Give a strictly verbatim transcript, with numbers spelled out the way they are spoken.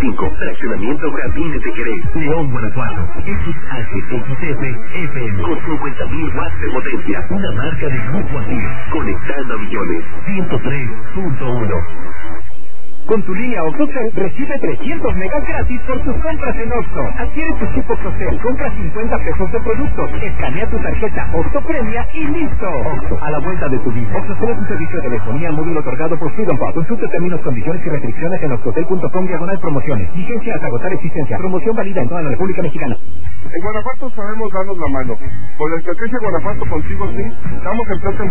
cinco. Fraccionamiento Jardines de Querés, León, Guanajuato. X H X F F M con cincuenta mil watts de potencia. Una marca de Grupo Asir, conectando a millones. ciento tres punto uno. Con tu línea OxoCell recibe trescientos megas gratis por tus compras en Oxxo. Adquiere tu chip OxoCell, compra cincuenta pesos de productos, escanea tu tarjeta Oxxo Premia y listo. Oxxo, a la vuelta de tu vida. OxoCell es un servicio de telefonía móvil otorgado por Freedom Pop. Consulta términos, condiciones y restricciones en oxotel punto com diagonal promociones. Vigencia hasta agotar existencia. Promoción válida en toda la República Mexicana. En Guanajuato sabemos darnos la mano. Con la estrategia Guanajuato contigo sí, damos el plato en